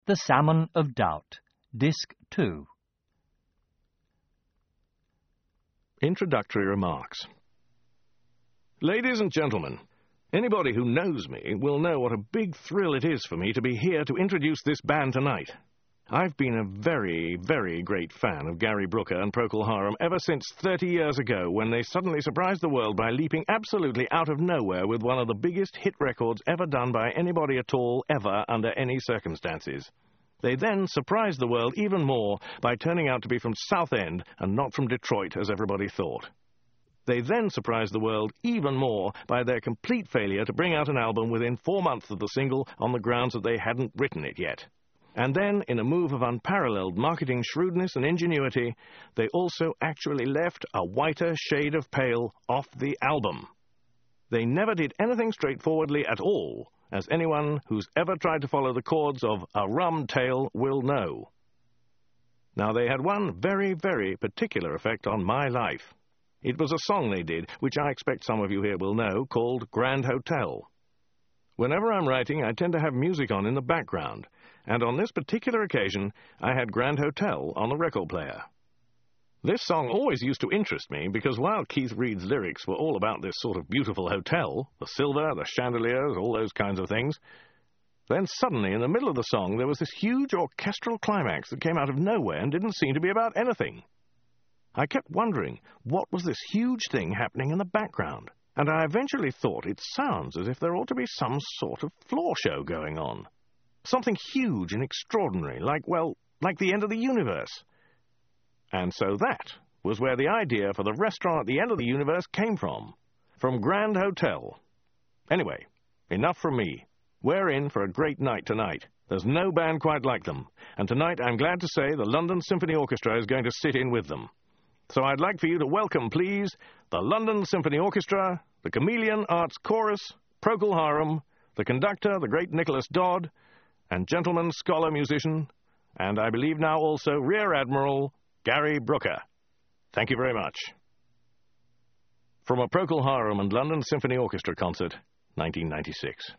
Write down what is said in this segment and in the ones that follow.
The Salmon of Doubt, Disc 2. Introductory remarks. Ladies and gentlemen, anybody who knows me will know what a big thrill it is for me to be here to introduce this band tonight. I've been a very, very great fan of Gary Brooker and Procol Harum ever since 30 years ago, when they suddenly surprised the world by leaping absolutely out of nowhere with one of the biggest hit records ever done by anybody at all, ever, under any circumstances. They then surprised the world even more by turning out to be from Southend and not from Detroit, as everybody thought. They then surprised the world even more by their complete failure to bring out an album within 4 months of the single on the grounds that they hadn't written it yet. And then, in a move of unparalleled marketing shrewdness and ingenuity, they also actually left A Whiter Shade of Pale off the album. They never did anything straightforwardly at all, as anyone who's ever tried to follow the chords of A Rum Tale will know. Now, they had one very, very particular effect on my life. It was a song they did, which I expect some of you here will know, called Grand Hotel. Whenever I'm writing, I tend to have music on in the background, and on this particular occasion, I had Grand Hotel on the record player. This song always used to interest me, because while Keith Reid's lyrics were all about this sort of beautiful hotel, the silver, the chandeliers, all those kinds of things, then suddenly, in the middle of the song, there was this huge orchestral climax that came out of nowhere and didn't seem to be about anything. I kept wondering, what was this huge thing happening in the background? And I eventually thought it sounds as if there ought to be some sort of floor show going on. Something huge and extraordinary, like the end of the universe. And so that was where the idea for the restaurant at the end of the universe came from Grand Hotel. Anyway, enough from me. We're in for a great night tonight. There's no band quite like them, and tonight I'm glad to say the London Symphony Orchestra is going to sit in with them. So I'd like for you to welcome, please, the London Symphony Orchestra, the Chameleon Arts Chorus, Procol Harum, the conductor, the great Nicholas Dodd, and gentleman scholar musician, and I believe now also Rear Admiral Gary Brooker. Thank you very much. From a Procol Harum and London Symphony Orchestra concert, 1996.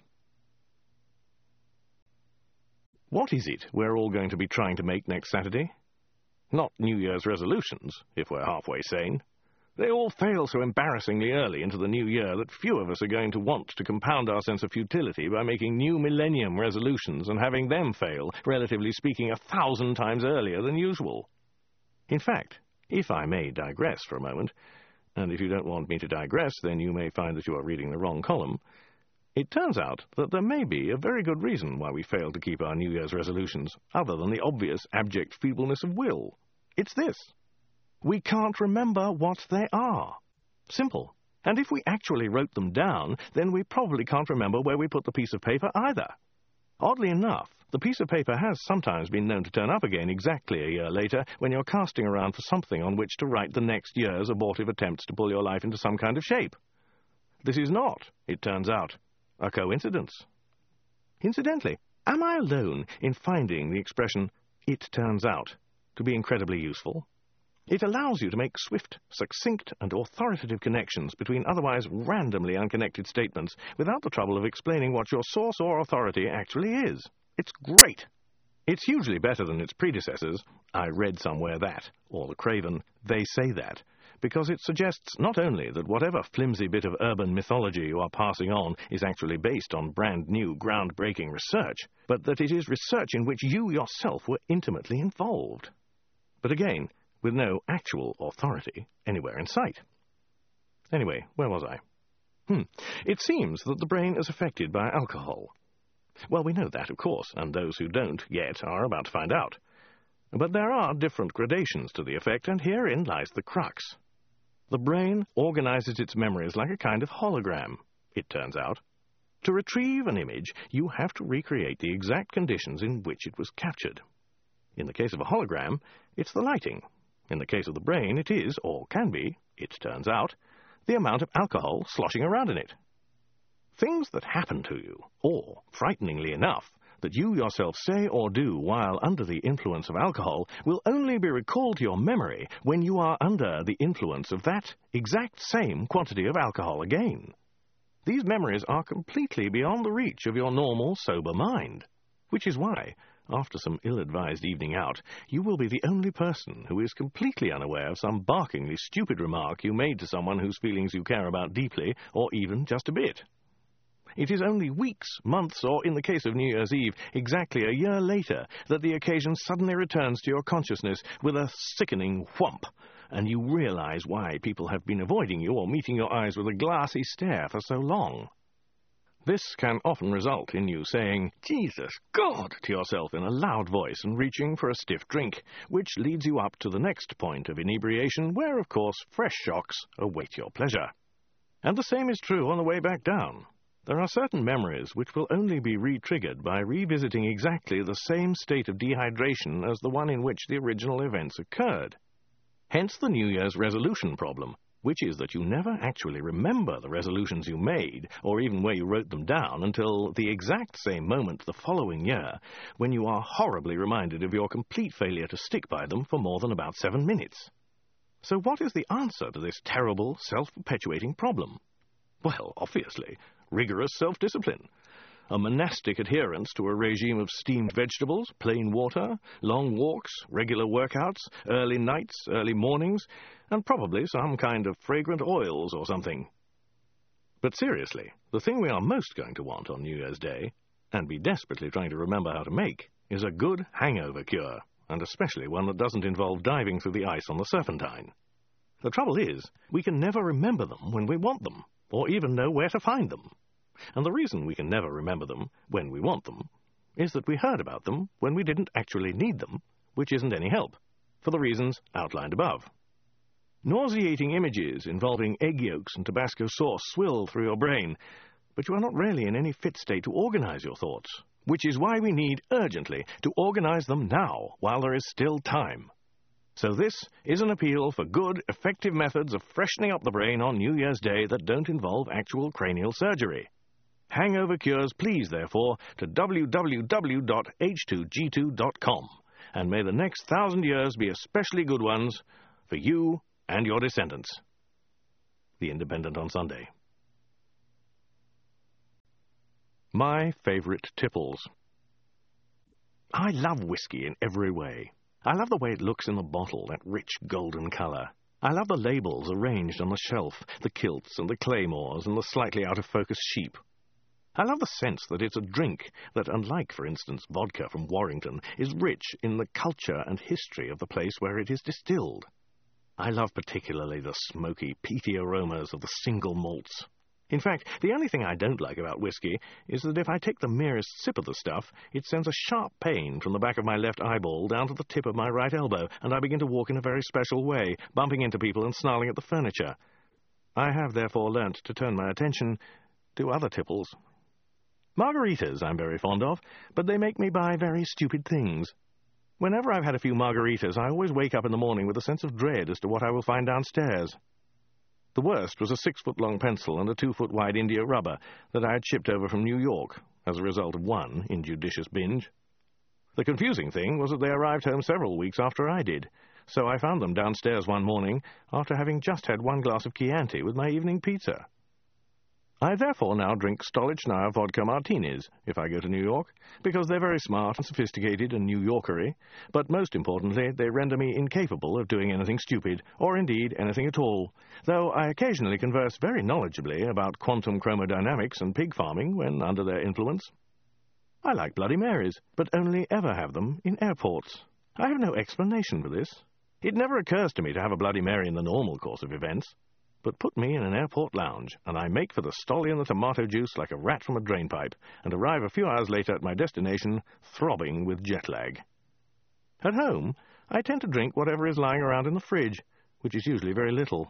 What is it we're all going to be trying to make next Saturday? Not New Year's resolutions, if we're halfway sane. They all fail so embarrassingly early into the new year that few of us are going to want to compound our sense of futility by making new millennium resolutions and having them fail, relatively speaking, 1,000 times earlier than usual. In fact, if I may digress for a moment, and if you don't want me to digress, then you may find that you are reading the wrong column, it turns out that there may be a very good reason why we fail to keep our New Year's resolutions, other than the obvious abject feebleness of will. It's this. We can't remember what they are. Simple. And if we actually wrote them down, then we probably can't remember where we put the piece of paper either. Oddly enough, the piece of paper has sometimes been known to turn up again exactly a year later when you're casting around for something on which to write the next year's abortive attempts to pull your life into some kind of shape. This is not, it turns out, a coincidence. Incidentally, am I alone in finding the expression, "it turns out," to be incredibly useful? It allows you to make swift, succinct, and authoritative connections between otherwise randomly unconnected statements without the trouble of explaining what your source or authority actually is. It's great. It's hugely better than its predecessors, "I read somewhere that," or the craven, "they say that," because it suggests not only that whatever flimsy bit of urban mythology you are passing on is actually based on brand-new, groundbreaking research, but that it is research in which you yourself were intimately involved. But again, with no actual authority anywhere in sight. Anyway, where was I? It seems that the brain is affected by alcohol. Well, we know that, of course, and those who don't yet are about to find out. But there are different gradations to the effect, and herein lies the crux. The brain organizes its memories like a kind of hologram, it turns out. To retrieve an image, you have to recreate the exact conditions in which it was captured. In the case of a hologram, it's the lighting. In the case of the brain, it is, or can be, it turns out, the amount of alcohol sloshing around in it. Things that happen to you, or, frighteningly enough, that you yourself say or do while under the influence of alcohol, will only be recalled to your memory when you are under the influence of that exact same quantity of alcohol again. These memories are completely beyond the reach of your normal, sober mind, which is why, after some ill-advised evening out, you will be the only person who is completely unaware of some barkingly stupid remark you made to someone whose feelings you care about deeply, or even just a bit. It is only weeks, months, or in the case of New Year's Eve, exactly a year later, that the occasion suddenly returns to your consciousness with a sickening whump, and you realize why people have been avoiding you or meeting your eyes with a glassy stare for so long. This can often result in you saying, "Jesus God," to yourself in a loud voice and reaching for a stiff drink, which leads you up to the next point of inebriation where, of course, fresh shocks await your pleasure. And the same is true on the way back down. There are certain memories which will only be re-triggered by revisiting exactly the same state of dehydration as the one in which the original events occurred. Hence the New Year's resolution problem, which is that you never actually remember the resolutions you made, or even where you wrote them down, until the exact same moment the following year, when you are horribly reminded of your complete failure to stick by them for more than about 7 minutes. So what is the answer to this terrible, self-perpetuating problem? Well, obviously, rigorous self-discipline. A monastic adherence to a regime of steamed vegetables, plain water, long walks, regular workouts, early nights, early mornings, and probably some kind of fragrant oils or something. But seriously, the thing we are most going to want on New Year's Day, and be desperately trying to remember how to make, is a good hangover cure, and especially one that doesn't involve diving through the ice on the Serpentine. The trouble is, we can never remember them when we want them, or even know where to find them. And the reason we can never remember them when we want them is that we heard about them when we didn't actually need them, which isn't any help, for the reasons outlined above. Nauseating images involving egg yolks and Tabasco sauce swill through your brain, but you are not really in any fit state to organize your thoughts, which is why we need urgently to organize them now while there is still time. So this is an appeal for good, effective methods of freshening up the brain on New Year's Day that don't involve actual cranial surgery. Hangover cures, please, therefore, to www.h2g2.com, and may the next 1,000 years be especially good ones for you and your descendants. The Independent on Sunday. My favourite tipples. I love whiskey in every way. I love the way it looks in the bottle, that rich golden colour. I love the labels arranged on the shelf, the kilts and the claymores and the slightly out-of-focus sheep. I love the sense that it's a drink that, unlike, for instance, vodka from Warrington, is rich in the culture and history of the place where it is distilled. I love particularly the smoky, peaty aromas of the single malts. In fact, the only thing I don't like about whiskey is that if I take the merest sip of the stuff, it sends a sharp pain from the back of my left eyeball down to the tip of my right elbow, and I begin to walk in a very special way, bumping into people and snarling at the furniture. I have therefore learnt to turn my attention to other tipples. Margaritas I'm very fond of, but they make me buy very stupid things. Whenever I've had a few margaritas, I always wake up in the morning with a sense of dread as to what I will find downstairs. The worst was a 6-foot-long pencil and a 2-foot-wide India rubber that I had shipped over from New York as a result of one injudicious binge. The confusing thing was that they arrived home several weeks after I did, so I found them downstairs one morning after having just had one glass of Chianti with my evening pizza. I therefore now drink Stolichnaya vodka martinis if I go to New York, because they're very smart and sophisticated and New Yorkery, but most importantly they render me incapable of doing anything stupid, or indeed anything at all, though I occasionally converse very knowledgeably about quantum chromodynamics and pig farming when under their influence. I like Bloody Marys, but only ever have them in airports. I have no explanation for this. It never occurs to me to have a Bloody Mary in the normal course of events. But put me in an airport lounge, and I make for the Stolly and the tomato juice like a rat from a drainpipe, and arrive a few hours later at my destination, throbbing with jet lag. At home, I tend to drink whatever is lying around in the fridge, which is usually very little.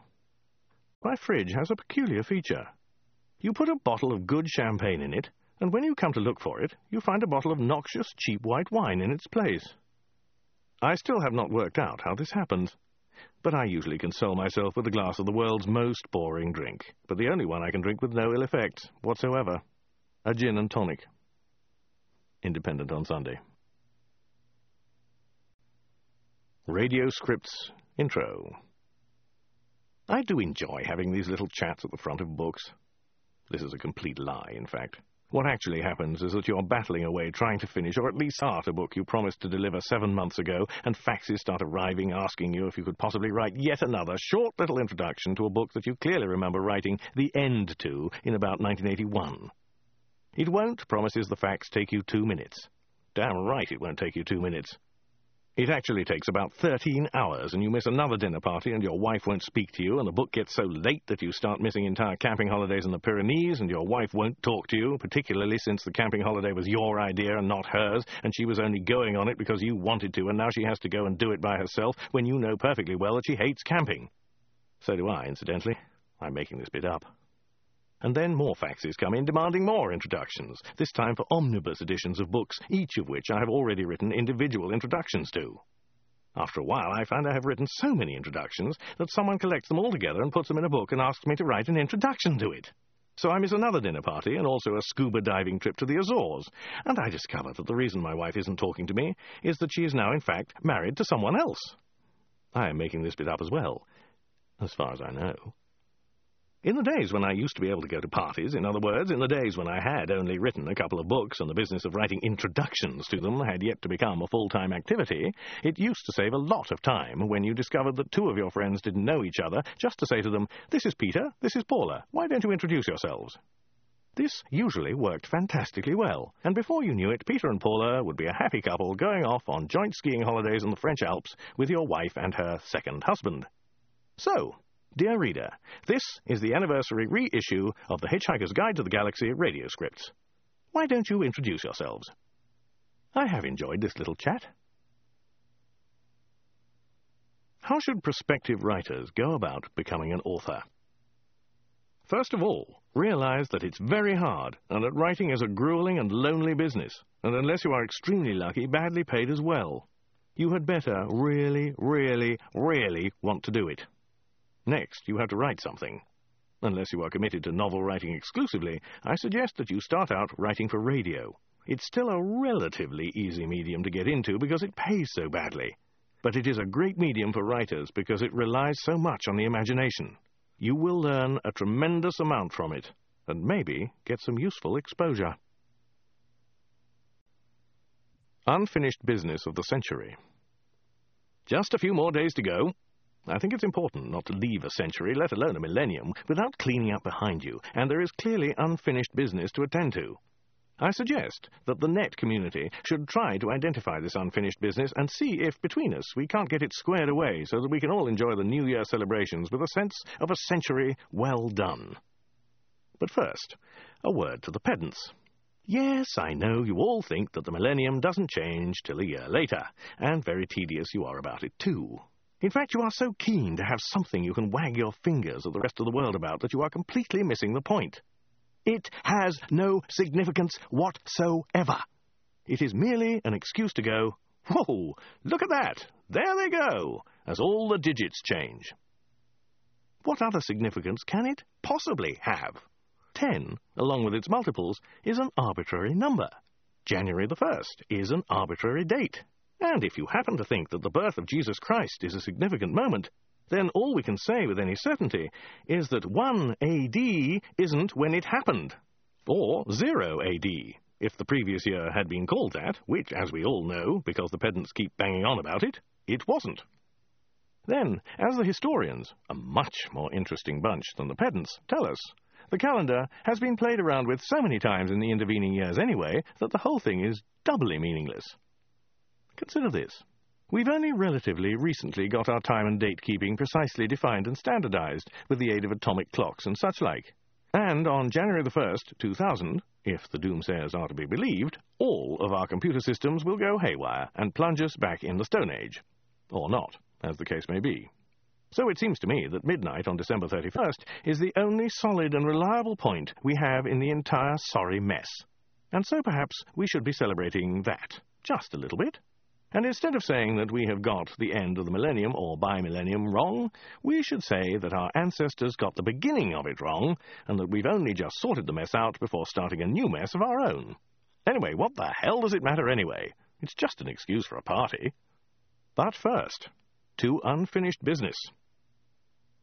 My fridge has a peculiar feature. You put a bottle of good champagne in it, and when you come to look for it, you find a bottle of noxious, cheap white wine in its place. I still have not worked out how this happens. But I usually console myself with a glass of the world's most boring drink, but the only one I can drink with no ill effects whatsoever. A gin and tonic. Independent on Sunday. Radio Scripts Intro. I do enjoy having these little chats at the front of books. This is a complete lie, in fact. What actually happens is that you're battling away trying to finish or at least start a book you promised to deliver 7 months ago, and faxes start arriving asking you if you could possibly write yet another short little introduction to a book that you clearly remember writing the end to in about 1981. It won't, promises the fax, take you 2 minutes. Damn right it won't take you 2 minutes. It actually takes about 13 hours, and you miss another dinner party, and your wife won't speak to you, and the book gets so late that you start missing entire camping holidays in the Pyrenees, and your wife won't talk to you, particularly since the camping holiday was your idea and not hers, and she was only going on it because you wanted to, and now she has to go and do it by herself when you know perfectly well that she hates camping. So do I, incidentally. I'm making this bit up. And then more faxes come in demanding more introductions, this time for omnibus editions of books, each of which I have already written individual introductions to. After a while, I find I have written so many introductions that someone collects them all together and puts them in a book and asks me to write an introduction to it. So I miss another dinner party and also a scuba diving trip to the Azores, and I discover that the reason my wife isn't talking to me is that she is now, in fact, married to someone else. I am making this bit up as well, as far as I know. In the days when I used to be able to go to parties, in other words, in the days when I had only written a couple of books and the business of writing introductions to them had yet to become a full-time activity, it used to save a lot of time when you discovered that 2 of your friends didn't know each other, just to say to them, "This is Peter, this is Paula, why don't you introduce yourselves?" This usually worked fantastically well, and before you knew it, Peter and Paula would be a happy couple going off on joint skiing holidays in the French Alps with your wife and her second husband. So, dear reader, this is the anniversary reissue of The Hitchhiker's Guide to the Galaxy radio scripts. Why don't you introduce yourselves? I have enjoyed this little chat. How should prospective writers go about becoming an author? First of all, realize that it's very hard and that writing is a grueling and lonely business, and unless you are extremely lucky, badly paid as well. You had better really, really, really want to do it. Next, you have to write something. Unless you are committed to novel writing exclusively, I suggest that you start out writing for radio. It's still a relatively easy medium to get into because it pays so badly. But it is a great medium for writers because it relies so much on the imagination. You will learn a tremendous amount from it, and maybe get some useful exposure. Unfinished business of the century. Just a few more days to go. I think it's important not to leave a century, let alone a millennium, without cleaning up behind you, and there is clearly unfinished business to attend to. I suggest that the net community should try to identify this unfinished business and see if, between us, we can't get it squared away so that we can all enjoy the New Year celebrations with a sense of a century well done. But first, a word to the pedants. Yes, I know you all think that the millennium doesn't change till a year later, and very tedious you are about it too. In fact, you are so keen to have something you can wag your fingers at the rest of the world about that you are completely missing the point. It has no significance whatsoever. It is merely an excuse to go, "Whoa, look at that, there they go," as all the digits change. What other significance can it possibly have? 10, along with its multiples, is an arbitrary number. January the 1st is an arbitrary date. And if you happen to think that the birth of Jesus Christ is a significant moment, then all we can say with any certainty is that 1 AD isn't when it happened, or 0 AD, if the previous year had been called that, which, as we all know, because the pedants keep banging on about it, it wasn't. Then, as the historians, a much more interesting bunch than the pedants, tell us, the calendar has been played around with so many times in the intervening years anyway that the whole thing is doubly meaningless. Consider this. We've only relatively recently got our time and date-keeping precisely defined and standardized with the aid of atomic clocks and such like. And on January the 1st, 2000, if the doomsayers are to be believed, all of our computer systems will go haywire and plunge us back in the Stone Age. Or not, as the case may be. So it seems to me that midnight on December 31st is the only solid and reliable point we have in the entire sorry mess. And so perhaps we should be celebrating that, just a little bit. And instead of saying that we have got the end of the millennium or bimillennium wrong, we should say that our ancestors got the beginning of it wrong, and that we've only just sorted the mess out before starting a new mess of our own. Anyway, what the hell does it matter anyway? It's just an excuse for a party. But first, to unfinished business.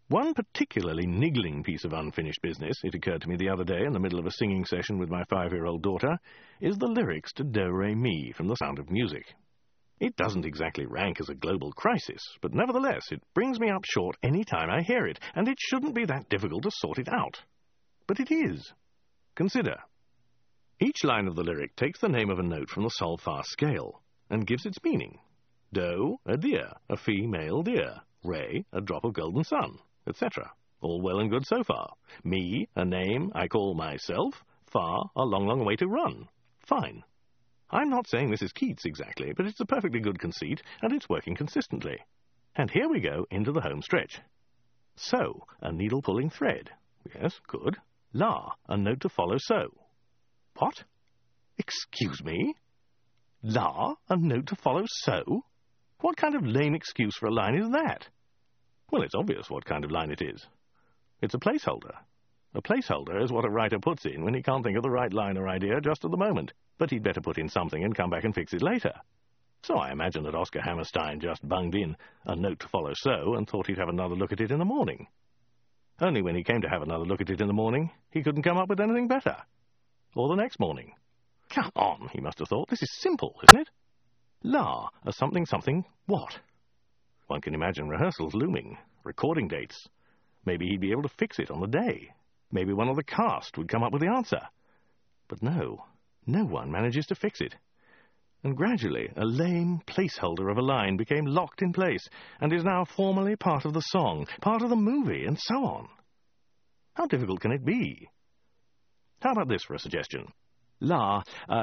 One particularly niggling piece of unfinished business, it occurred to me the other day in the middle of a singing session with my 5-year-old daughter, is the lyrics to Do Re Mi from The Sound of Music. It doesn't exactly rank as a global crisis, but nevertheless it brings me up short any time I hear it, and it shouldn't be that difficult to sort it out. But it is. Consider. Each line of the lyric takes the name of a note from the sol-fa scale and gives its meaning. Do, a deer, a female deer. Re, a drop of golden sun, etc. All well and good so far. Mi, a name I call myself. Fa, a long, long way to run. Fine. I'm not saying this is Keats exactly, but it's a perfectly good conceit, and it's working consistently. And here we go into the home stretch. So, a needle-pulling thread. Yes, good. La, a note to follow so. What? Excuse me? La, a note to follow so? What kind of lame excuse for a line is that? Well, it's obvious what kind of line it is. It's a placeholder. A placeholder is what a writer puts in when he can't think of the right line or idea just at the moment, but he'd better put in something and come back and fix it later. So I imagine that Oscar Hammerstein just bunged in a note to follow so and thought he'd have another look at it in the morning. Only when he came to have another look at it in the morning, he couldn't come up with anything better. Or the next morning. Come on, he must have thought. This is simple, isn't it? La, a something something what? One can imagine rehearsals looming, recording dates. Maybe he'd be able to fix it on the day. Maybe one of the cast would come up with the answer. But no one manages to fix it. And gradually, a lame placeholder of a line became locked in place and is now formally part of the song, part of the movie, and so on. How difficult can it be? How about this for a suggestion? La,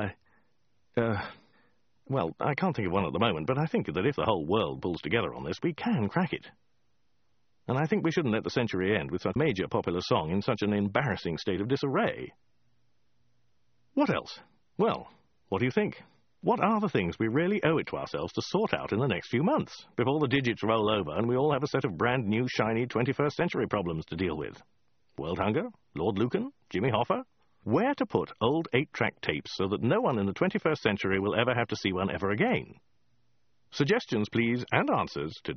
well, I can't think of one at the moment, but I think that if the whole world pulls together on this, we can crack it. And I think we shouldn't let the century end with such a major popular song in such an embarrassing state of disarray. What else? Well, what do you think? What are the things we really owe it to ourselves to sort out in the next few months, before the digits roll over and we all have a set of brand new, shiny 21st century problems to deal with? World hunger? Lord Lucan? Jimmy Hoffa? Where to put old 8-track tapes so that no one in the 21st century will ever have to see one ever again? Suggestions, please, and answers to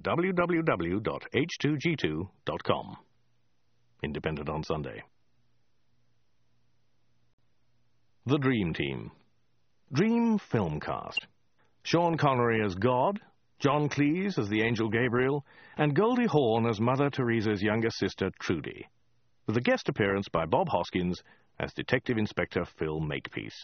www.h2g2.com. Independent on Sunday. The Dream Team. Dream film cast. Sean Connery as God, John Cleese as the angel Gabriel, and Goldie Hawn as Mother Teresa's younger sister Trudy, with a guest appearance by Bob Hoskins as Detective Inspector Phil Makepeace.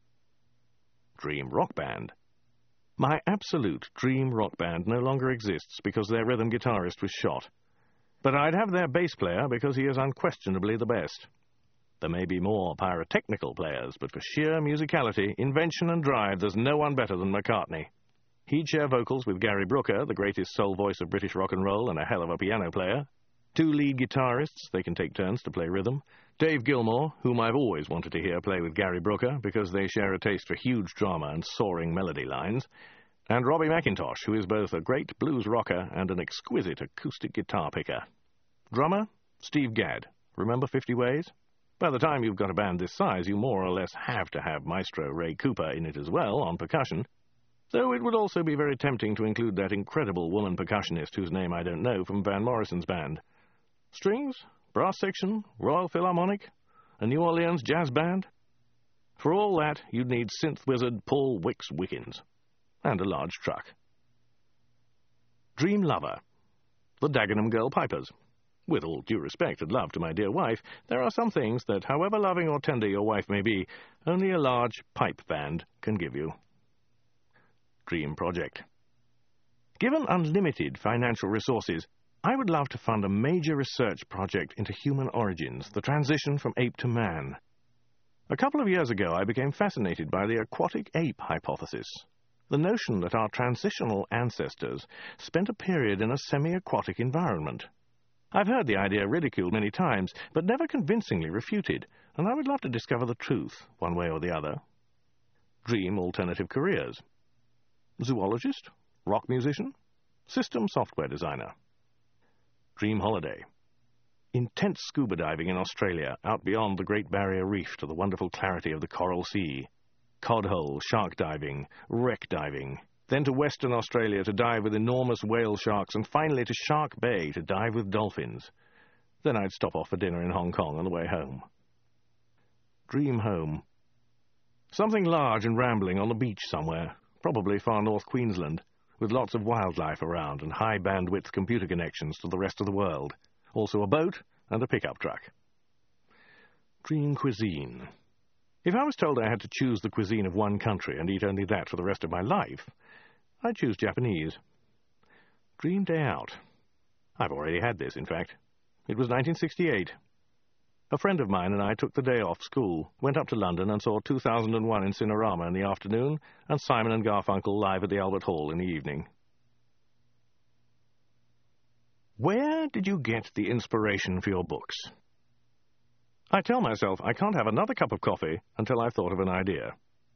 Dream Rock Band. My absolute dream rock band no longer exists because their rhythm guitarist was shot. But I'd have their bass player because he is unquestionably the best. There may be more pyrotechnical players, but for sheer musicality, invention and drive, there's no one better than McCartney. He'd share vocals with Gary Brooker, the greatest soul voice of British rock and roll and a hell of a piano player. 2 lead guitarists, they can take turns to play rhythm. Dave Gilmour, whom I've always wanted to hear play with Gary Brooker because they share a taste for huge drama and soaring melody lines. And Robbie McIntosh, who is both a great blues rocker and an exquisite acoustic guitar picker. Drummer, Steve Gadd. Remember 50 Ways? By the time you've got a band this size, you more or less have to have Maestro Ray Cooper in it as well, on percussion. Though it would also be very tempting to include that incredible woman percussionist whose name I don't know from Van Morrison's band. Strings, brass section, Royal Philharmonic, a New Orleans jazz band. For all that, you'd need synth wizard Paul Wicks Wickens. And a large truck. Dream Lover. The Dagenham Girl Pipers. With all due respect and love to my dear wife, there are some things that, however loving or tender your wife may be, only a large pipe band can give you. Dream Project. Given unlimited financial resources, I would love to fund a major research project into human origins, the transition from ape to man. A couple of years ago, I became fascinated by the aquatic ape hypothesis, the notion that our transitional ancestors spent a period in a semi-aquatic environment. I've heard the idea ridiculed many times, but never convincingly refuted, and I would love to discover the truth, one way or the other. Dream alternative careers. Zoologist, rock musician, system software designer. Dream holiday. Intense scuba diving in Australia, out beyond the Great Barrier Reef to the wonderful clarity of the Coral Sea. Cod hole, shark diving, wreck diving. Then to Western Australia to dive with enormous whale sharks, and finally to Shark Bay to dive with dolphins. Then I'd stop off for dinner in Hong Kong on the way home. Dream home. Something large and rambling on the beach somewhere, probably far north Queensland, with lots of wildlife around and high bandwidth computer connections to the rest of the world. Also a boat and a pickup truck. Dream cuisine. If I was told I had to choose the cuisine of one country and eat only that for the rest of my life, I'd choose Japanese. Dream day out. I've already had this, in fact. It was 1968. A friend of mine and I took the day off school, went up to London and saw 2001 in Cinerama in the afternoon and Simon and Garfunkel live at the Albert Hall in the evening. Where did you get the inspiration for your books? I tell myself I can't have another cup of coffee until I've thought of an idea.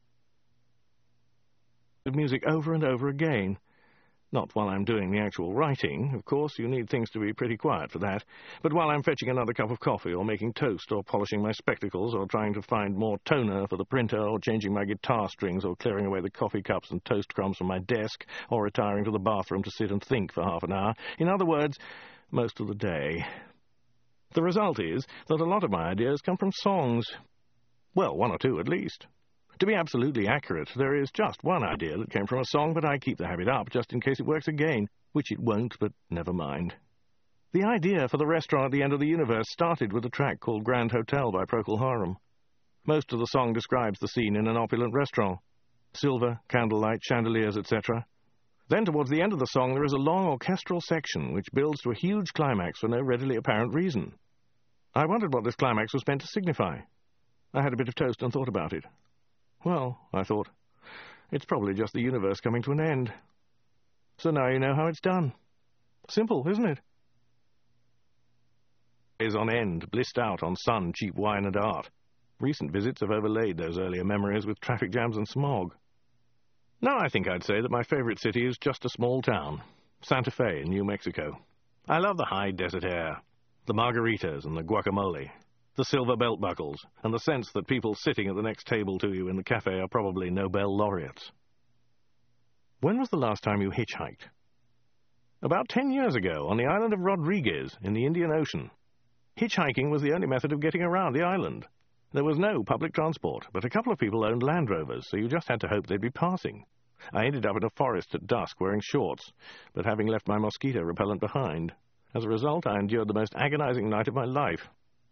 Music over and over again. Not while I'm doing the actual writing. Of course, you need things to be pretty quiet for that. But while I'm fetching another cup of coffee, or making toast, or polishing my spectacles, or trying to find more toner for the printer, or changing my guitar strings, or clearing away the coffee cups and toast crumbs from my desk, or retiring to the bathroom to sit and think for half an hour. In other words, most of the day. The result is that a lot of my ideas come from songs. Well, one or two at least. To be absolutely accurate, there is just one idea that came from a song, but I keep the habit up just in case it works again, which it won't, but never mind. The idea for the restaurant at the end of the universe started with a track called Grand Hotel by Procol Harum. Most of the song describes the scene in an opulent restaurant. Silver, candlelight, chandeliers, etc. Then towards the end of the song there is a long orchestral section which builds to a huge climax for no readily apparent reason. I wondered what this climax was meant to signify. I had a bit of toast and thought about it. Well, I thought, it's probably just the universe coming to an end. So now you know how it's done. Simple, isn't it? Is on end, blissed out on sun, cheap wine and art. Recent visits have overlaid those earlier memories with traffic jams and smog. Now I think I'd say that my favourite city is just a small town, Santa Fe in New Mexico. I love the high desert air, the margaritas and the guacamole, the silver belt buckles, and the sense that people sitting at the next table to you in the cafe are probably Nobel laureates. When was the last time you hitchhiked? About 10 years ago, on the island of Rodriguez in the Indian Ocean. Hitchhiking was the only method of getting around the island. There was no public transport, but a couple of people owned Land Rovers, so you just had to hope they'd be passing. I ended up in a forest at dusk wearing shorts, but having left my mosquito repellent behind. As a result, I endured the most agonizing night of my life.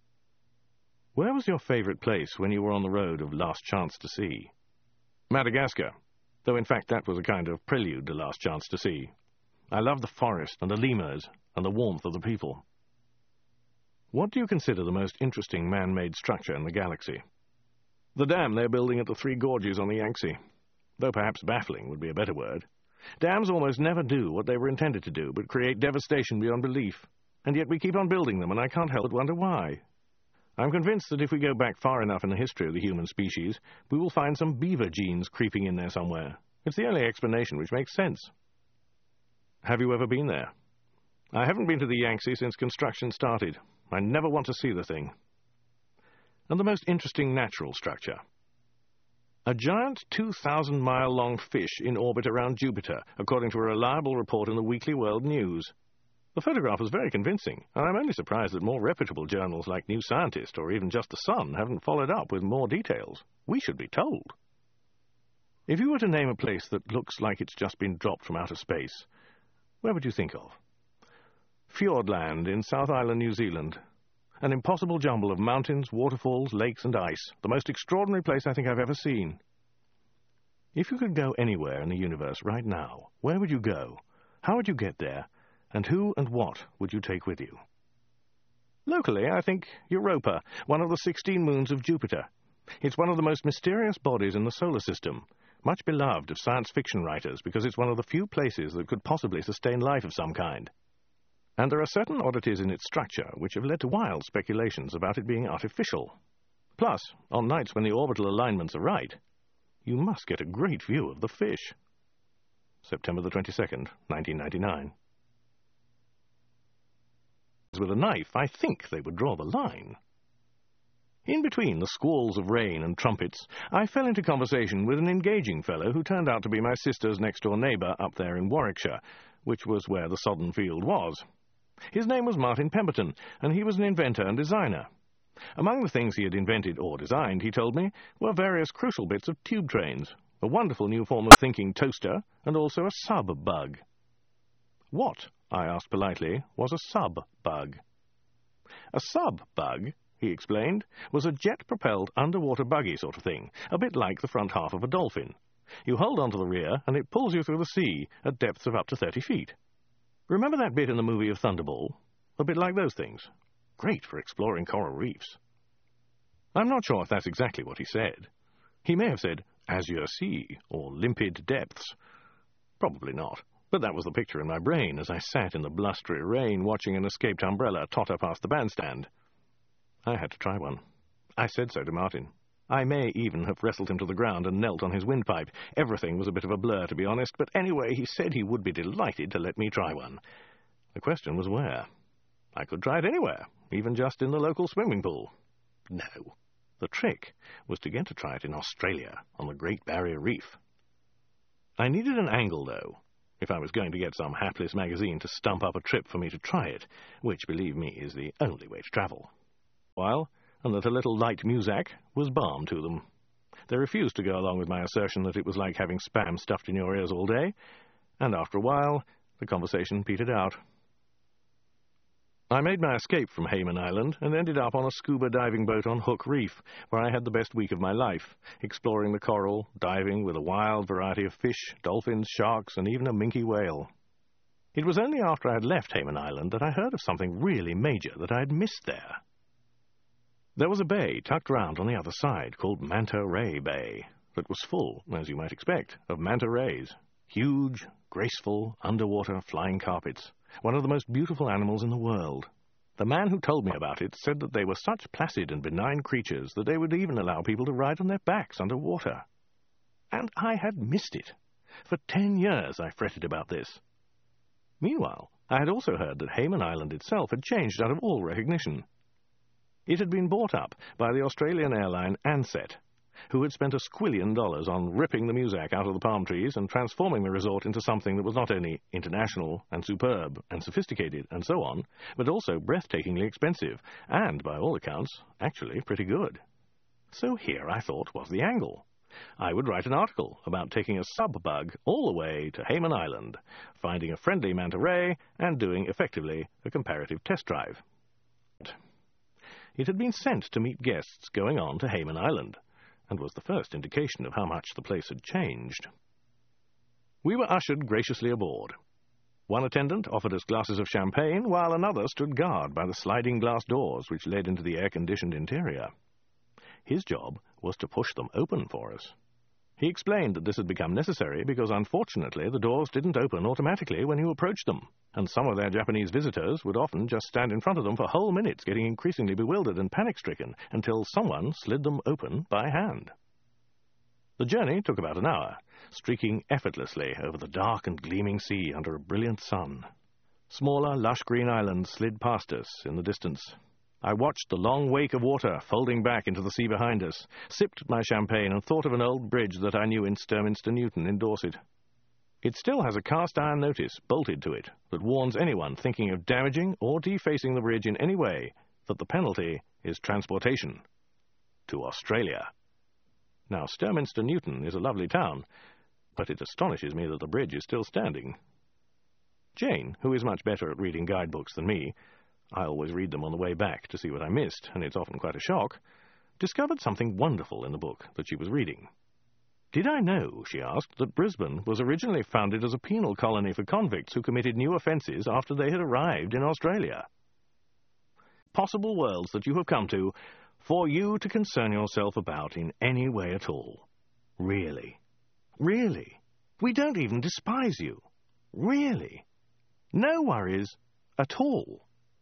Where was your favourite place when you were on the road of Last Chance to See? Madagascar, though in fact that was a kind of prelude to Last Chance to See. I loved the forest and the lemurs and the warmth of the people. What do you consider the most interesting man-made structure in the galaxy? The dam they're building at the Three Gorges on the Yangtze. Though perhaps baffling would be a better word. Dams almost never do what they were intended to do, but create devastation beyond belief. And yet we keep on building them, and I can't help but wonder why. I'm convinced that if we go back far enough in the history of the human species, we will find some beaver genes creeping in there somewhere. It's the only explanation which makes sense. Have you ever been there? I haven't been to the Yangtze since construction started. I never want to see the thing. And the most interesting natural structure. A giant 2,000-mile-long fish in orbit around Jupiter, according to a reliable report in the Weekly World News. The photograph was very convincing, and I'm only surprised that more reputable journals like New Scientist or even Just the Sun haven't followed up with more details. We should be told. If you were to name a place that looks like it's just been dropped from outer space, where would you think of? Fiordland in South Island, New Zealand. An impossible jumble of mountains, waterfalls, lakes and ice. The most extraordinary place I think I've ever seen. If you could go anywhere in the universe right now, where would you go? How would you get there? And who and what would you take with you? Locally, I think Europa, one of the 16 moons of Jupiter. It's one of the most mysterious bodies in the solar system, much beloved of science fiction writers because it's one of the few places that could possibly sustain life of some kind. And there are certain oddities in its structure which have led to wild speculations about it being artificial. Plus, on nights when the orbital alignments are right, you must get a great view of the fish. September the 22nd, 1999. With a knife, I think they would draw the line. In between the squalls of rain and trumpets, I fell into conversation with an engaging fellow who turned out to be my sister's next-door neighbour up there in Warwickshire, which was where the sodden field was. His name was Martin Pemberton, and he was an inventor and designer. Among the things he had invented or designed, he told me, were various crucial bits of tube trains, a wonderful new form of thinking toaster, and also a sub-bug. What, I asked politely, was a sub-bug? A sub-bug, he explained, was a jet-propelled underwater buggy sort of thing, a bit like the front half of a dolphin. You hold onto the rear, and it pulls you through the sea at depths of up to 30 feet. Remember that bit in the movie of Thunderball? A bit like those things. Great for exploring coral reefs. I'm not sure if that's exactly what he said. He may have said, azure sea, or limpid depths. Probably not, but that was the picture in my brain as I sat in the blustery rain watching an escaped umbrella totter past the bandstand. I had to try one. I said so to Martin. I may even have wrestled him to the ground and knelt on his windpipe. Everything was a bit of a blur, to be honest, but anyway, he said he would be delighted to let me try one. The question was where. I could try it anywhere, even just in the local swimming pool. No. The trick was to get to try it in Australia, on the Great Barrier Reef. I needed an angle, though, if I was going to get some hapless magazine to stump up a trip for me to try it, which, believe me, is the only way to travel. And that a little light muzak was balm to them. They refused to go along with my assertion that it was like having spam stuffed in your ears all day, and after a while, the conversation petered out. I made my escape from Hayman Island and ended up on a scuba diving boat on Hook Reef, where I had the best week of my life, exploring the coral, diving with a wild variety of fish, dolphins, sharks, and even a minke whale. It was only after I had left Hayman Island that I heard of something really major that I had missed there. There was a bay tucked round on the other side called Manta Ray Bay that was full, as you might expect, of manta rays, huge, graceful, underwater flying carpets, one of the most beautiful animals in the world. The man who told me about it said that they were such placid and benign creatures that they would even allow people to ride on their backs underwater. And I had missed it. For 10 years I fretted about this. Meanwhile, I had also heard that Hayman Island itself had changed out of all recognition. It had been bought up by the Australian airline Ansett, who had spent $1 squillion on ripping the muzak out of the palm trees and transforming the resort into something that was not only international and superb and sophisticated and so on, but also breathtakingly expensive and, by all accounts, actually pretty good. So here, I thought, was the angle. I would write an article about taking a sub-bug all the way to Hayman Island, finding a friendly manta ray, and doing, effectively, a comparative test drive. It had been sent to meet guests going on to Hayman Island, and was the first indication of how much the place had changed. We were ushered graciously aboard. One attendant offered us glasses of champagne, while another stood guard by the sliding glass doors which led into the air-conditioned interior. His job was to push them open for us. He explained that this had become necessary because, unfortunately, the doors didn't open automatically when you approached them, and some of their Japanese visitors would often just stand in front of them for whole minutes, getting increasingly bewildered and panic-stricken, until someone slid them open by hand. The journey took about an hour, streaking effortlessly over the dark and gleaming sea under a brilliant sun. Smaller, lush green islands slid past us in the distance. I watched the long wake of water folding back into the sea behind us, sipped my champagne, and thought of an old bridge that I knew in Sturminster Newton in Dorset. It still has a cast-iron notice bolted to it that warns anyone thinking of damaging or defacing the bridge in any way that the penalty is transportation to Australia. Now, Sturminster Newton is a lovely town, but it astonishes me that the bridge is still standing. Jane, who is much better at reading guidebooks than me, I always read them on the way back to see what I missed, and it's often quite a shock, discovered something wonderful in the book that she was reading. Did I know, she asked, that Brisbane was originally founded as a penal colony for convicts who committed new offences after they had arrived in Australia? Possible worlds that you have come to for you to concern yourself about in any way at all. Really. Really. We don't even despise you. Really. No worries at all.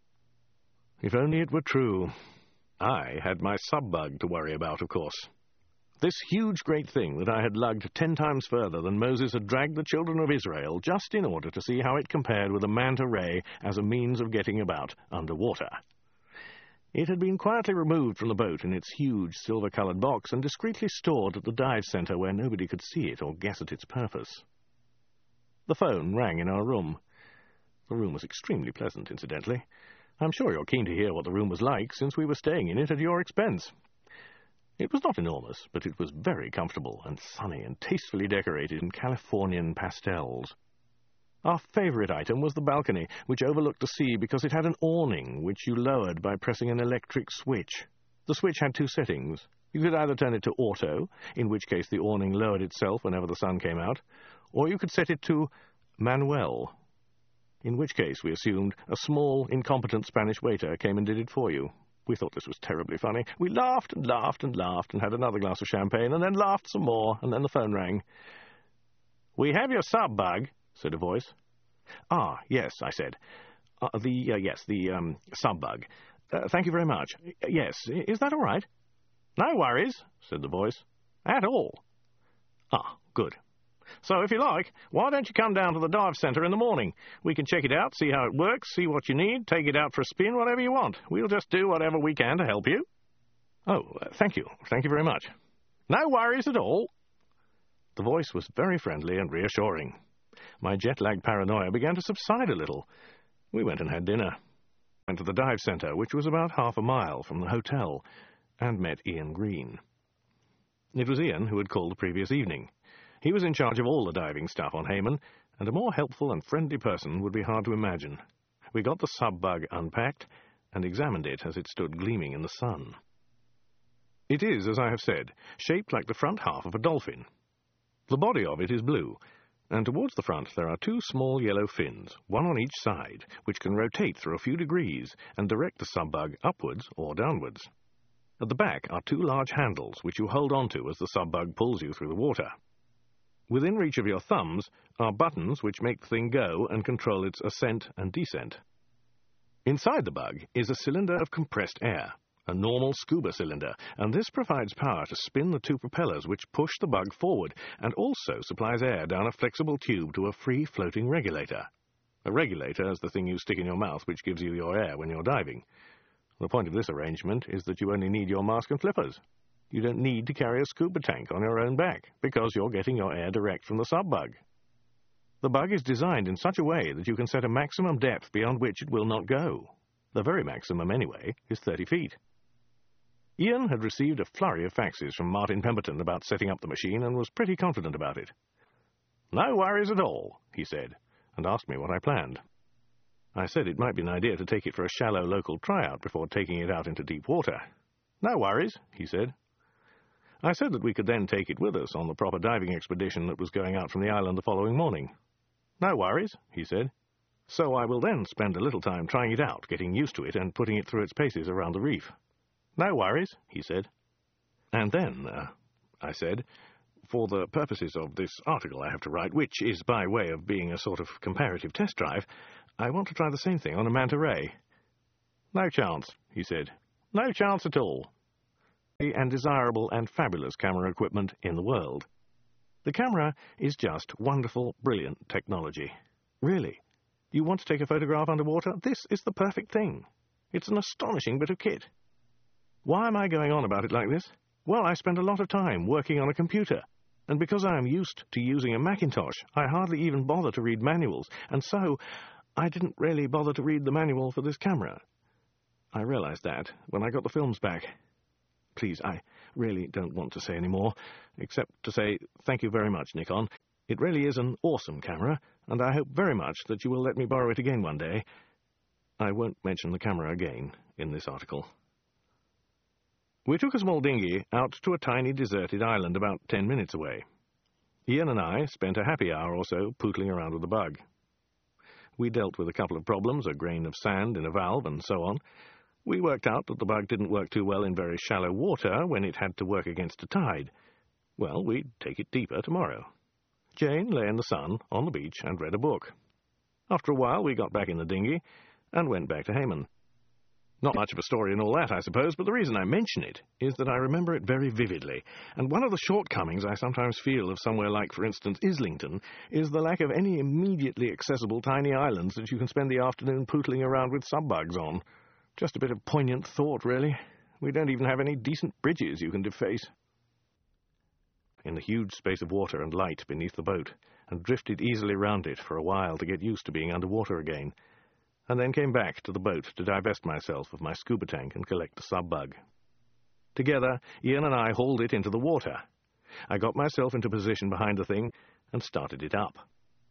If only it were true. I had my sub-bug to worry about, of course. This huge great thing that I had lugged 10 times further than Moses had dragged the children of Israel just in order to see how it compared with a manta ray as a means of getting about underwater. It had been quietly removed from the boat in its huge silver-coloured box and discreetly stored at the dive centre where nobody could see it or guess at its purpose. The phone rang in our room. The room was extremely pleasant, incidentally. I'm sure you're keen to hear what the room was like, since we were staying in it at your expense. It was not enormous, but it was very comfortable and sunny and tastefully decorated in Californian pastels. Our favourite item was the balcony, which overlooked the sea because it had an awning which you lowered by pressing an electric switch. The switch had two settings. You could either turn it to auto, in which case the awning lowered itself whenever the sun came out, or you could set it to manuel, in which case we assumed a small, incompetent Spanish waiter came and did it for you. We thought this was terribly funny. We laughed and laughed and laughed and had another glass of champagne and then laughed some more, and then the phone rang. "We have your sub, Bug," said a voice. "Ah, yes," I said. The sub, Bug. Thank you very much. Yes, is that all right?" "No worries," said the voice. "At all." "Ah, good. So, if you like, why don't you come down to the dive centre in the morning? We can check it out, see how it works, see what you need, take it out for a spin, whatever you want. We'll just do whatever we can to help you." "Oh, thank you. Thank you very much." "No worries at all." The voice was very friendly and reassuring. My jet-lag paranoia began to subside a little. We went and had dinner. Went to the dive centre, which was about half a mile from the hotel, and met Ian Green. It was Ian who had called the previous evening. He was in charge of all the diving stuff on Hayman, and a more helpful and friendly person would be hard to imagine. We got the sub-bug unpacked and examined it as it stood gleaming in the sun. It is, as I have said, shaped like the front half of a dolphin. The body of it is blue, and towards the front there are two small yellow fins, one on each side, which can rotate through a few degrees and direct the sub-bug upwards or downwards. At the back are two large handles, which you hold onto as the sub-bug pulls you through the water. Within reach of your thumbs are buttons which make the thing go and control its ascent and descent. Inside the bug is a cylinder of compressed air, a normal scuba cylinder, and this provides power to spin the two propellers which push the bug forward, and also supplies air down a flexible tube to a free-floating regulator. A regulator is the thing you stick in your mouth which gives you your air when you're diving. The point of this arrangement is that you only need your mask and flippers. You don't need to carry a scuba tank on your own back, because you're getting your air direct from the sub-bug. The bug is designed in such a way that you can set a maximum depth beyond which it will not go. The very maximum, anyway, is 30 feet. Ian had received a flurry of faxes from Martin Pemberton about setting up the machine and was pretty confident about it. "No worries at all," he said, and asked me what I planned. I said it might be an idea to take it for a shallow local tryout before taking it out into deep water. "No worries," he said. I said that we could then take it with us on the proper diving expedition that was going out from the island the following morning. "No worries," he said. "So I will then spend a little time trying it out, getting used to it and putting it through its paces around the reef." "No worries," he said. "And then," I said, "for the purposes of this article I have to write, which is by way of being a sort of comparative test drive, I want to try the same thing on a manta ray." "No chance," he said. "No chance at all." And desirable and fabulous camera equipment in the world. The camera is just wonderful, brilliant technology. Really. You want to take a photograph underwater? This is the perfect thing. It's an astonishing bit of kit. Why am I going on about it like this? Well, I spend a lot of time working on a computer, and because I am used to using a Macintosh, I hardly even bother to read manuals, and so I didn't really bother to read the manual for this camera. I realized that when I got the films back. Please, I really don't want to say any more, except to say thank you very much, Nikon. It really is an awesome camera, and I hope very much that you will let me borrow it again one day. I won't mention the camera again in this article. We took a small dinghy out to a tiny deserted island about 10 minutes away. Ian and I spent a happy hour or so pootling around with the bug. We dealt with a couple of problems, a grain of sand in a valve, and so on. We worked out that the bug didn't work too well in very shallow water when it had to work against a tide. Well, we'd take it deeper tomorrow. Jane lay in the sun on the beach and read a book. After a while, we got back in the dinghy and went back to Hayman. Not much of a story in all that, I suppose, but the reason I mention it is that I remember it very vividly, and one of the shortcomings I sometimes feel of somewhere like, for instance, Islington, is the lack of any immediately accessible tiny islands that you can spend the afternoon pootling around with sub-bugs on. Just a bit of poignant thought, really. We don't even have any decent bridges you can deface. In the huge space of water and light beneath the boat, and drifted easily round it for a while to get used to being underwater again, and then came back to the boat to divest myself of my scuba tank and collect the sub-bug. Together, Ian and I hauled it into the water. I got myself into position behind the thing and started it up.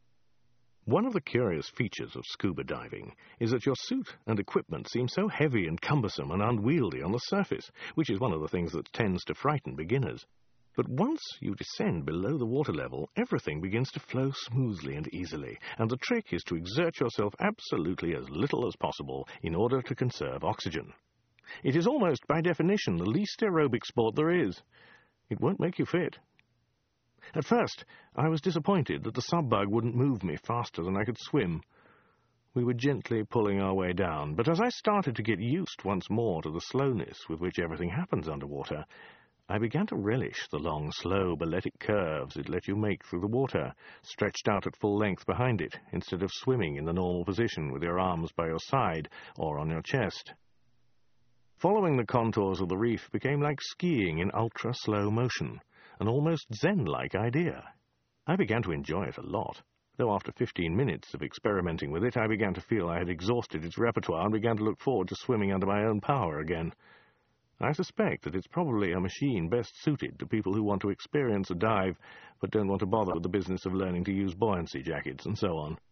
One of the curious features of scuba diving is that your suit and equipment seem so heavy and cumbersome and unwieldy on the surface, which is one of the things that tends to frighten beginners. But once you descend below the water level, everything begins to flow smoothly and easily, and the trick is to exert yourself absolutely as little as possible in order to conserve oxygen. It is almost, by definition, the least aerobic sport there is. It won't make you fit. At first, I was disappointed that the sub-bug wouldn't move me faster than I could swim. We were gently pulling our way down, but as I started to get used once more to the slowness with which everything happens underwater, I began to relish the long, slow, balletic curves it let you make through the water, stretched out at full length behind it, instead of swimming in the normal position with your arms by your side or on your chest. Following the contours of the reef became like skiing in ultra-slow motion, an almost zen-like idea. I began to enjoy it a lot, though after 15 minutes of experimenting with it, I began to feel I had exhausted its repertoire and began to look forward to swimming under my own power again. I suspect that it's probably a machine best suited to people who want to experience a dive, but don't want to bother with the business of learning to use buoyancy jackets and so on.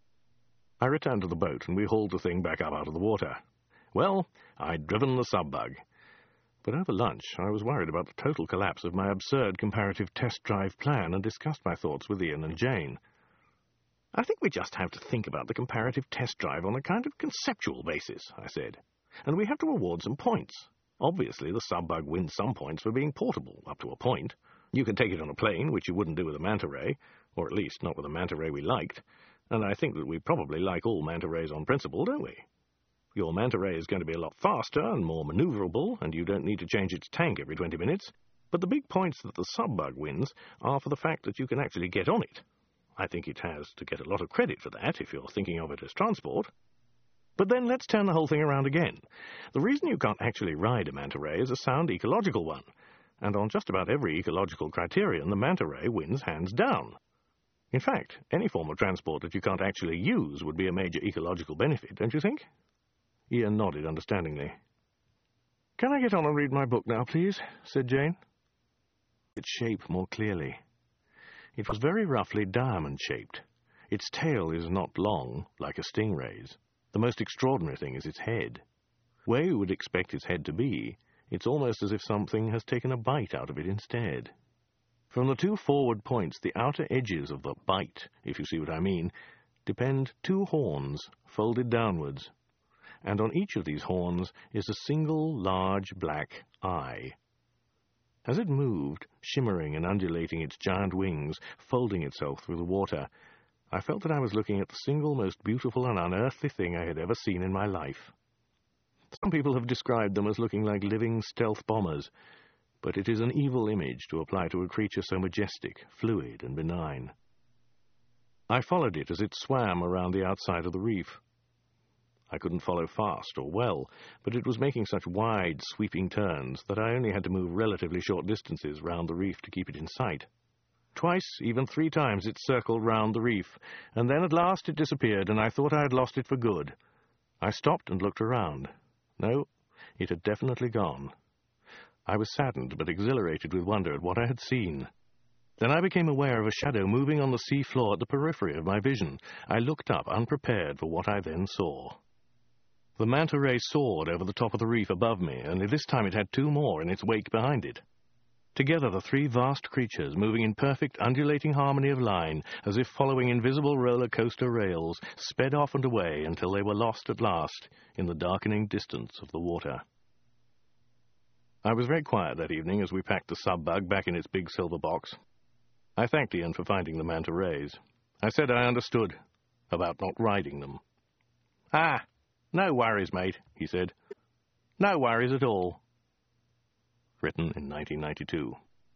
I returned to the boat, and we hauled the thing back up out of the water. Well, I'd driven the sub-bug. But over lunch, I was worried about the total collapse of my absurd comparative test drive plan and discussed my thoughts with Ian and Jane. I think we just have to think about the comparative test drive on a kind of conceptual basis, I said, and we have to award some points. Obviously, the sub-bug wins some points for being portable, up to a point. You can take it on a plane, which you wouldn't do with a manta ray, or at least not with a manta ray we liked, and I think that we probably like all manta rays on principle, don't we? Your manta ray is going to be a lot faster and more maneuverable, and you don't need to change its tank every 20 minutes. But the big points that the sub-bug wins are for the fact that you can actually get on it. I think it has to get a lot of credit for that if you're thinking of it as transport. But then let's turn the whole thing around again. The reason you can't actually ride a manta ray is a sound ecological one, and on just about every ecological criterion, the manta ray wins hands down. In fact, any form of transport that you can't actually use would be a major ecological benefit, don't you think? Ian nodded understandingly. "Can I get on and read my book now, please?" said Jane. Its shape more clearly. It was very roughly diamond-shaped. Its tail is not long, like a stingray's. The most extraordinary thing is its head. Where you would expect its head to be, it's almost as if something has taken a bite out of it instead. From the two forward points, the outer edges of the bite, if you see what I mean, depend two horns, folded downwards, and on each of these horns is a single large black eye. As it moved, shimmering and undulating its giant wings, folding itself through the water, I felt that I was looking at the single most beautiful and unearthly thing I had ever seen in my life. Some people have described them as looking like living stealth bombers, but it is an evil image to apply to a creature so majestic, fluid, and benign. I followed it as it swam around the outside of the reef. I couldn't follow fast or well, but it was making such wide, sweeping turns that I only had to move relatively short distances round the reef to keep it in sight. Twice, even 3 times, it circled round the reef, and then at last it disappeared, and I thought I had lost it for good. I stopped and looked around. No, it had definitely gone. I was saddened but exhilarated with wonder at what I had seen. Then I became aware of a shadow moving on the sea floor at the periphery of my vision. I looked up, unprepared for what I then saw. The manta ray soared over the top of the reef above me, and this time it had 2 more in its wake behind it. Together the 3 vast creatures, moving in perfect undulating harmony of line, as if following invisible roller coaster rails, sped off and away until they were lost at last in the darkening distance of the water. I was very quiet that evening as we packed the sub-bug back in its big silver box. I thanked Ian for finding the manta rays. I said I understood about not riding them. "Ah, no worries, mate," he said. "No worries at all." Written in 1992.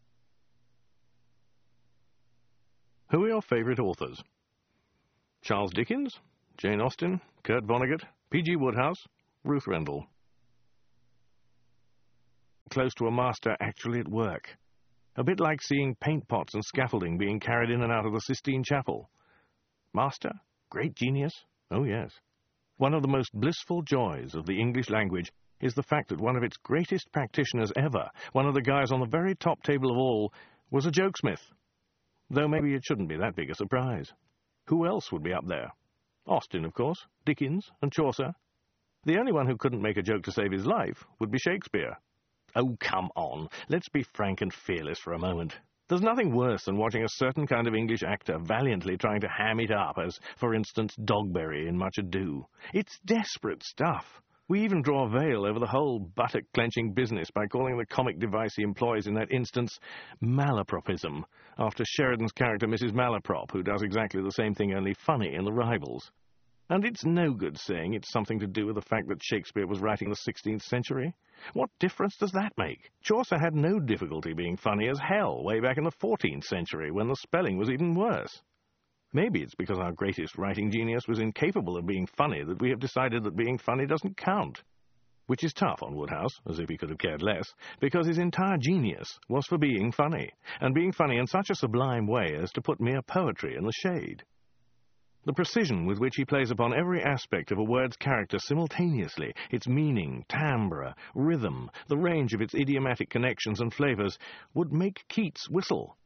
Who are your favourite authors? Charles Dickens, Jane Austen, Kurt Vonnegut, P.G. Wodehouse, Ruth Rendell. Close to a master actually at work. A bit like seeing paint pots and scaffolding being carried in and out of the Sistine Chapel. Master? Great genius? Oh, yes. One of the most blissful joys of the English language is the fact that one of its greatest practitioners ever, one of the guys on the very top table of all, was a jokesmith. Though maybe it shouldn't be that big a surprise. Who else would be up there? Austen, of course, Dickens, and Chaucer. The only one who couldn't make a joke to save his life would be Shakespeare. Oh, come on, let's be frank and fearless for a moment. There's nothing worse than watching a certain kind of English actor valiantly trying to ham it up as, for instance, Dogberry in Much Ado. It's desperate stuff. We even draw a veil over the whole buttock-clenching business by calling the comic device he employs in that instance malapropism, after Sheridan's character Mrs. Malaprop, who does exactly the same thing only funny in The Rivals. And it's no good saying it's something to do with the fact that Shakespeare was writing the 16th century. What difference does that make? Chaucer had no difficulty being funny as hell way back in the 14th century, when the spelling was even worse. Maybe it's because our greatest writing genius was incapable of being funny that we have decided that being funny doesn't count. Which is tough on Woodhouse, as if he could have cared less, because his entire genius was for being funny, and being funny in such a sublime way as to put mere poetry in the shade. The precision with which he plays upon every aspect of a word's character simultaneously, its meaning, timbre, rhythm, the range of its idiomatic connections and flavours, would make Keats whistle.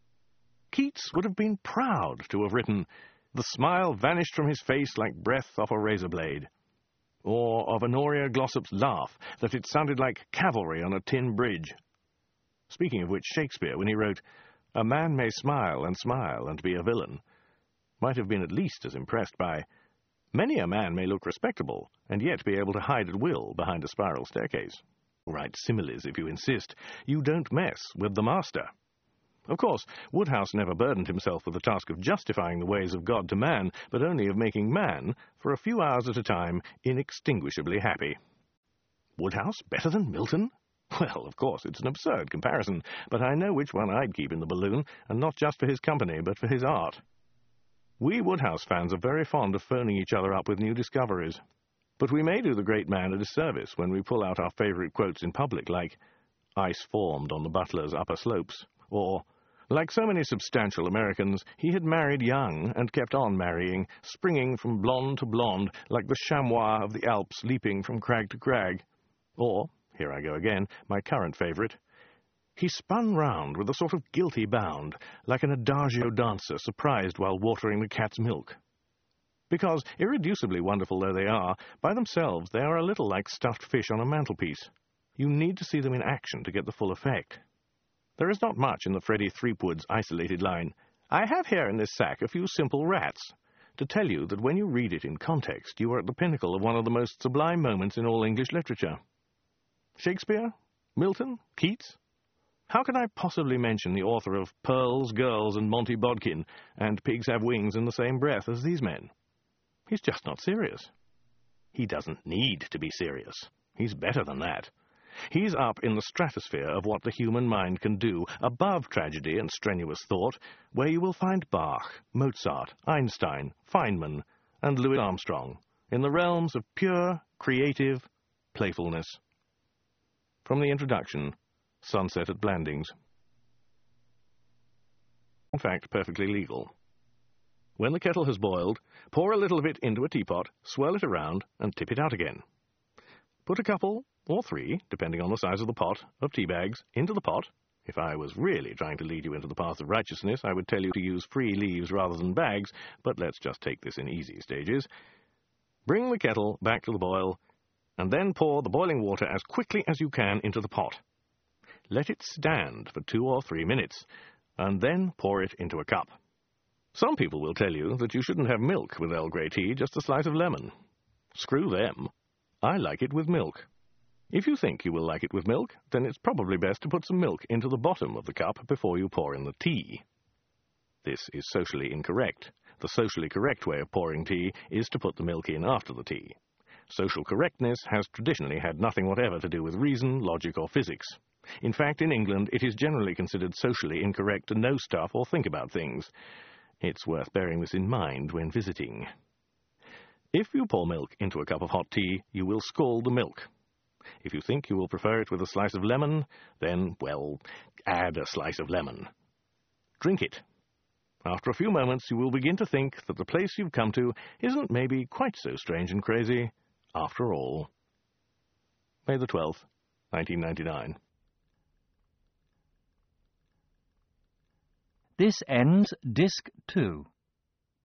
Keats would have been proud to have written, "The smile vanished from his face like breath off a razor blade," or of Honoria Glossop's laugh, that it sounded like cavalry on a tin bridge. Speaking of which, Shakespeare, when he wrote, "A man may smile and be a villain," might have been at least as impressed by, "Many a man may look respectable, and yet be able to hide at will behind a spiral staircase." Write similes if you insist. You don't mess with the master. Of course, Woodhouse never burdened himself with the task of justifying the ways of God to man, but only of making man, for a few hours at a time, inextinguishably happy. Woodhouse better than Milton? Well, of course, it's an absurd comparison, but I know which one I'd keep in the balloon, and not just for his company, but for his art. We Woodhouse fans are very fond of phoning each other up with new discoveries. But we may do the great man a disservice when we pull out our favourite quotes in public, like, "Ice formed on the Butler's upper slopes," or, "Like so many substantial Americans, he had married young and kept on marrying, springing from blonde to blonde, like the chamois of the Alps leaping from crag to crag." Or, here I go again, my current favourite, "He spun round with a sort of guilty bound, like an adagio dancer surprised while watering the cat's milk." Because, irreducibly wonderful though they are, by themselves they are a little like stuffed fish on a mantelpiece. You need to see them in action to get the full effect. There is not much in the Freddie Threepwood's isolated line, "I have here in this sack a few simple rats," to tell you that when you read it in context, you are at the pinnacle of one of the most sublime moments in all English literature. Shakespeare? Milton? Keats? How can I possibly mention the author of Pearls, Girls, and Monty Bodkin, and Pigs Have Wings in the same breath as these men? He's just not serious. He doesn't need to be serious. He's better than that. He's up in the stratosphere of what the human mind can do, above tragedy and strenuous thought, where you will find Bach, Mozart, Einstein, Feynman, and Louis Armstrong, in the realms of pure, creative playfulness. From the introduction, Sunset at Blandings. In fact, perfectly legal. When the kettle has boiled, pour a little of it into a teapot, swirl it around, and tip it out again. Put a couple, or 3, depending on the size of the pot, of tea bags into the pot. If I was really trying to lead you into the path of righteousness, I would tell you to use free leaves rather than bags, but let's just take this in easy stages. Bring the kettle back to the boil, and then pour the boiling water as quickly as you can into the pot. Let it stand for 2 or 3 minutes, and then pour it into a cup. Some people will tell you that you shouldn't have milk with Earl Grey tea, just a slice of lemon. Screw them. I like it with milk. If you think you will like it with milk, then it's probably best to put some milk into the bottom of the cup before you pour in the tea. This is socially incorrect. The socially correct way of pouring tea is to put the milk in after the tea. Social correctness has traditionally had nothing whatever to do with reason, logic, or physics. In fact, in England, it is generally considered socially incorrect to know stuff or think about things. It's worth bearing this in mind when visiting. If you pour milk into a cup of hot tea, you will scald the milk. If you think you will prefer it with a slice of lemon, then, well, add a slice of lemon. Drink it. After a few moments, you will begin to think that the place you've come to isn't maybe quite so strange and crazy after all. May the 12th, 1999. This ends Disc 2.